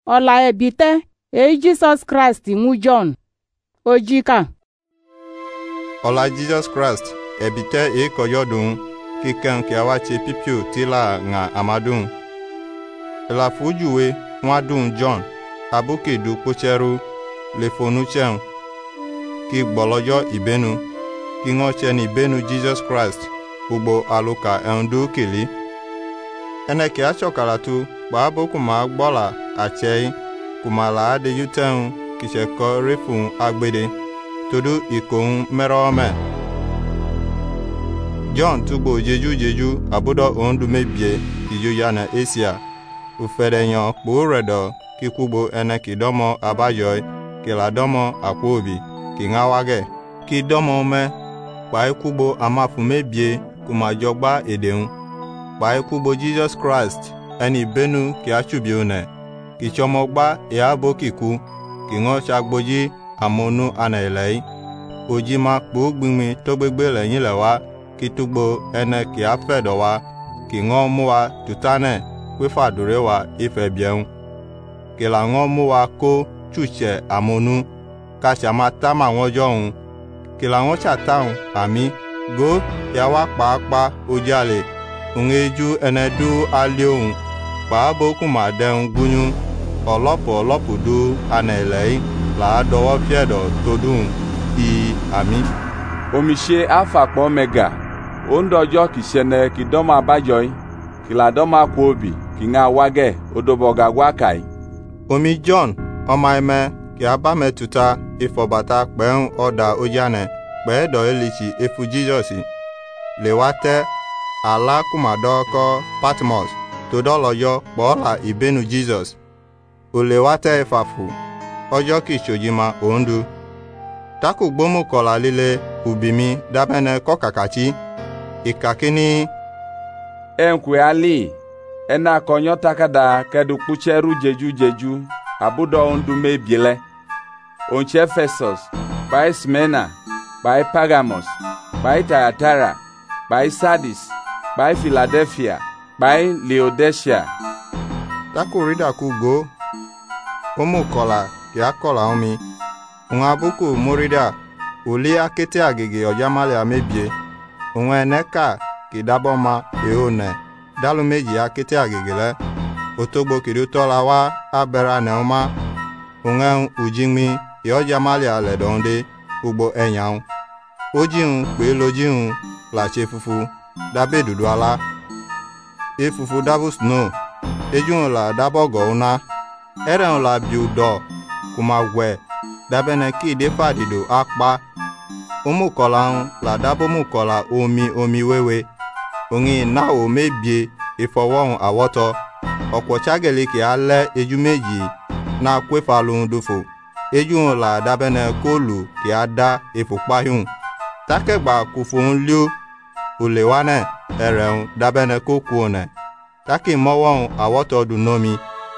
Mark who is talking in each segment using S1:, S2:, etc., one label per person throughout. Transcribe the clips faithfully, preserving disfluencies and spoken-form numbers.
S1: Ola ebite e Jesus Christ mu John ojika.
S2: Ola Jesus Christ ebite e koyodun kikan ki awache pipio tila nga amadun. La fujuwe mwadun John abuke du pocheru le fonu chen ki gbolojo ibenu ki ngoche ni benu Jesus Christ ugbo aluka endu kili. Ene ki achokalatu ba boku ma gbola achei kumala de yuten kisheko refun agbede todo ikon merome. John tubo jeju jeju abudo ondu mebie kijo ya na Asia uferenyo kporedo kikubo ene kidomo abajoy kiladomo akwobi kingawage kidomo me pa kubo amafu mebie kumajogba edeun pa kubo Jesus Christ eni benu ki achubione ki chomogba ya bokiku ki ngo chagboji amonu anailei ojima kpogbimi togbegbe leyin lewa ki tugbo ene ki afedo wa ki ngo muwa tutane kwefa dure wa ife bien ki la ngo muwa ko chuche amonu ka chama tama wojohun ki la ngo chataun ami go ya wa paapa ojale ungeju enedu aliohun pa boku ma den gunyu olopo olopo du anelei la dowo fiedo todun i ami
S3: omise alpha po omega ondojo kisene kidomo abajoy kiladoma kwobi kinga wage odoboga gwakai
S2: omi John omaime ki abame tuta ifobata peun oda ojane pe do elichi efu Jesus le wate ala kumadoko Patmos todoloyo bola ibenu Jesus ole wate efafu ojo ki chojima ondu taku gbomu kola lile ubimi dabene kokakachi ikakini
S3: enkwe ali ena konyo takada kedu kucheru jeju jeju abudo ondu mebiele onche Ephesus by Smyrna by Pergamos by Thyatira by Sardis by Philadelphia by Laodicea.
S2: Taku rida kugo omu kola ya kola omi unga buku murida uli akete agege ojamale amebie unwe neka kidaboma eone dalu meji akete agegele otogbo kirutola wa abera neuma unga ujimi yojamale aledonde ugbo enyan ojihun pe lojihun la chefufu dabe dudu ala efufu dabu snow ejun la dabogo una eren la biudo kuma we dabene ki de fadido akpa omukola la dabo mukola omi omi wewe ongi na o mebie ifowohun awoto okwochagele ki ale eju meji na kwefalun dufo ejun la dabene kolu ki ada ifupahun takegba kufun liu ulewane eren dabene kokuone taki mowon awoto dunomi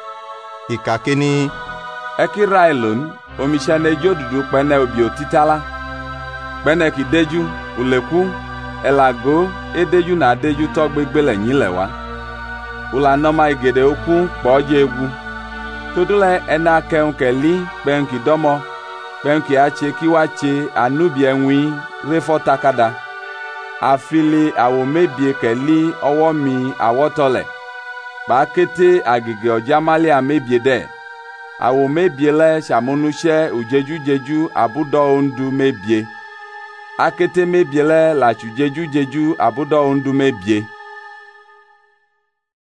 S2: ikakini
S3: ekirailun omishane jodudu pene obi otitala pene ki deju uleku elago edeju na deju to gbegbele yin lewa ula noma igede oku poje egwu todule ena keun keli penki domo penki ache kiwache anubi enwi refo takada afili awo mebie keli owo mi awotole ba kete agege ojamale amebie de awo mebie le shamunushe ujeju jeju abudo ondu mebie akete mebie le la chujeju jeju abudo ondu mebie